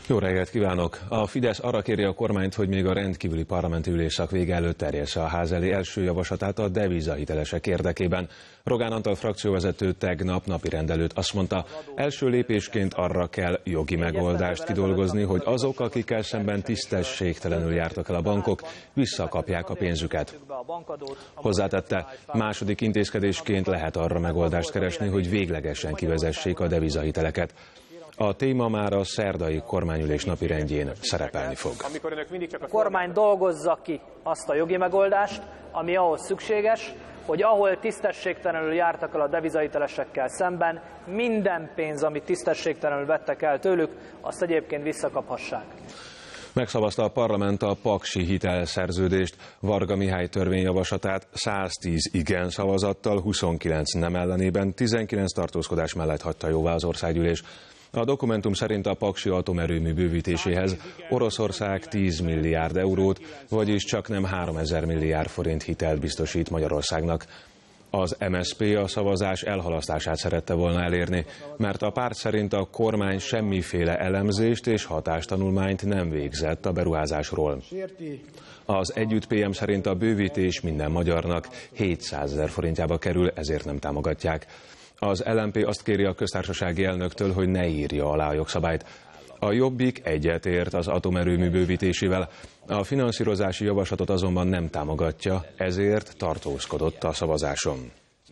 Jó reggelt kívánok! A Fidesz arra kéri a kormányt, hogy még a rendkívüli parlamenti ülésszak vége előtt terjessze a ház elé első javaslatát a devizahitelesek érdekében. Rogán Antal frakcióvezető tegnap napirend előtt azt mondta, első lépésként arra kell jogi megoldást kidolgozni, hogy azok, akikkel szemben tisztességtelenül jártak el a bankok, visszakapják a pénzüket. Hozzátette, második intézkedésként lehet arra megoldást keresni, hogy véglegesen kivezessék a devizahiteleket. A téma már a szerdai kormányülés napirendjén szerepelni fog. A kormány dolgozza ki azt a jogi megoldást, ami ahhoz szükséges, hogy ahol tisztességtelenül jártak el a devizahitelesekkel szemben, minden pénz, amit tisztességtelenül vettek el tőlük, azt egyébként visszakaphassák. Megszavazta a parlament a paksi hitelszerződést, Varga Mihály törvényjavaslatát 110 igen szavazattal, 29 nem ellenében, 19 tartózkodás mellett hagyta jóvá az országgyűlés. A dokumentum szerint a paksi atomerőmű bővítéséhez Oroszország 10 milliárd eurót, vagyis csaknem 3000 milliárd forint hitelt biztosít Magyarországnak. Az MSZP a szavazás elhalasztását szerette volna elérni, mert a párt szerint a kormány semmiféle elemzést és hatástanulmányt nem végzett a beruházásról. Az Együtt PM szerint a bővítés minden magyarnak 700 000 forintjába kerül, ezért nem támogatják. Az LMP azt kéri a köztársasági elnöktől, hogy ne írja alá a jogszabályt. A Jobbik egyetért az atomerőmű bővítésével, a finanszírozási javaslatot azonban nem támogatja, ezért tartózkodott a szavazáson.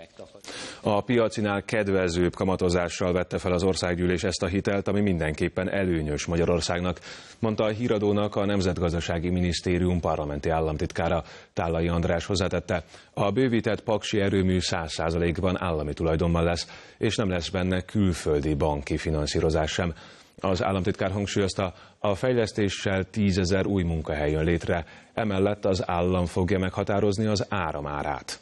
A piacinál kedvezőbb kamatozással vette fel az országgyűlés ezt a hitelt, ami mindenképpen előnyös Magyarországnak, mondta a Híradónak a Nemzetgazdasági Minisztérium parlamenti államtitkára. Tállai András hozzátette, a bővített paksi erőmű 100%-ban állami tulajdonban lesz, és nem lesz benne külföldi banki finanszírozás sem. Az államtitkár hangsúlyozta, a fejlesztéssel 10 000 új munkahely jön létre, emellett az állam fogja meghatározni az áramárát.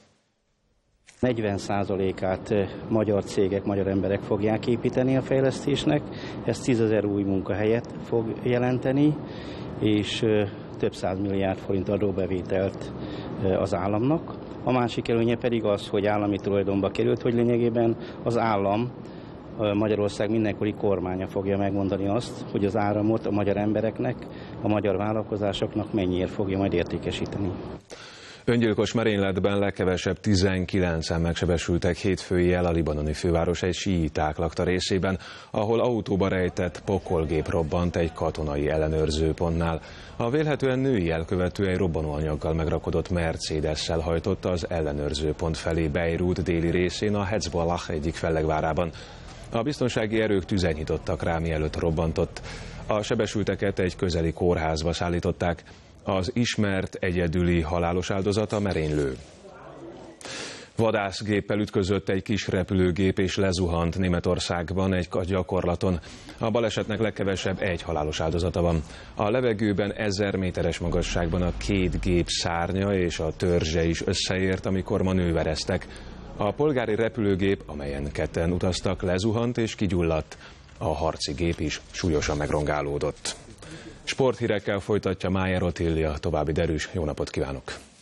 40%-át magyar cégek, magyar emberek fogják építeni a fejlesztésnek, ez 10 000 új munkahelyet fog jelenteni, és több 100 milliárd forint adóbevételt az államnak. A másik előnye pedig az, hogy állami tulajdonba került, hogy lényegében az állam, Magyarország mindenkori kormánya fogja megmondani azt, hogy az áramot a magyar embereknek, a magyar vállalkozásoknak mennyiért fogja majd értékesíteni. Öngyilkos merényletben legkevesebb 19-en megsebesültek hétfő éjjel a libanoni főváros egy síiták lakta részében, ahol autóba rejtett pokolgép robbant egy katonai ellenőrzőpontnál. A vélhetően női elkövető egy robbanóanyaggal megrakodott Mercedes-szel hajtotta az ellenőrzőpont felé Beirut déli részén a Hezbollah egyik fellegvárában. A biztonsági erők tüzet nyitottak rá, mielőtt robbantott. A sebesülteket egy közeli kórházba szállították. Az ismert egyedüli halálos áldozat a merénylő. Vadászgéppel ütközött egy kis repülőgép és lezuhant Németországban egy gyakorlaton. A balesetnek legkevesebb egy halálos áldozata van. A levegőben 1000 méteres magasságban a két gép szárnya és a törzse is összeért, amikor manővereztek. A polgári repülőgép, amelyen ketten utaztak, lezuhant és kigyulladt. A harci gép is súlyosan megrongálódott. Sporthírekkel folytatja Májer Otília, további derűs, jó napot kívánok!